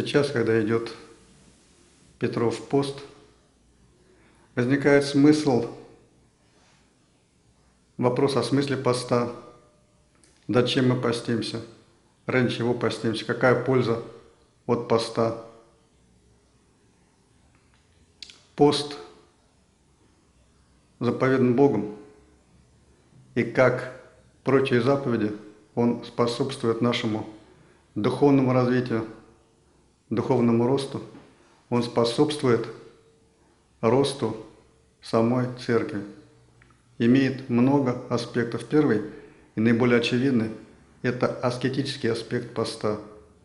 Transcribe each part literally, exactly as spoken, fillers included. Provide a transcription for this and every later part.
Сейчас, когда идет Петров пост, возникает смысл, вопрос о смысле поста. Зачем мы постимся? Ради чего постимся? Какая польза от поста? Пост заповедан Богом, и как прочие заповеди, он способствует нашему духовному развитию, духовному росту, он способствует росту самой церкви. Имеет много аспектов. Первый и наиболее очевидный – это аскетический аспект поста.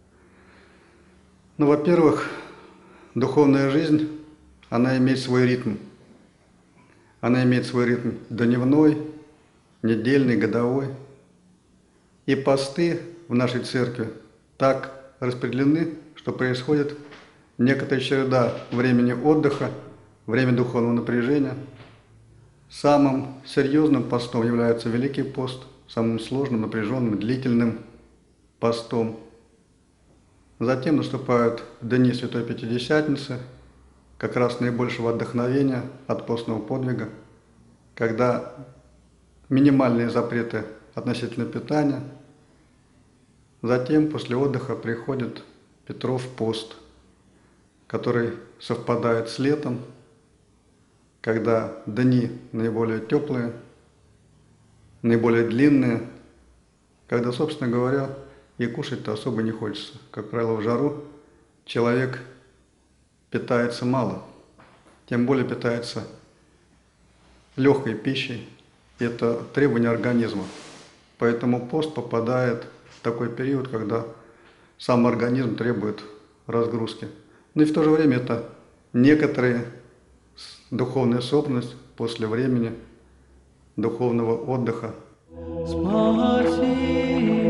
Ну, во-первых, духовная жизнь, она имеет свой ритм. Она имеет свой ритм дневной, недельный, годовой. И посты в нашей церкви так распределены, что происходит некоторая череда времени отдыха, время духовного напряжения. Самым серьезным постом является Великий пост, самым сложным, напряженным, длительным постом. Затем наступают дни Святой Пятидесятницы, как раз наибольшего вдохновения от постного подвига, когда минимальные запреты относительно питания. Затем, после отдыха, приходит Петров пост, который совпадает с летом, когда дни наиболее теплые, наиболее длинные, когда, собственно говоря, и кушать-то особо не хочется. Как правило, в жару человек питается мало, тем более питается легкой пищей. Это требование организма. Поэтому пост попадает в такой период, когда сам организм требует разгрузки. Но и в то же время это некоторая духовная собранность после времени духовного отдыха. Спаси.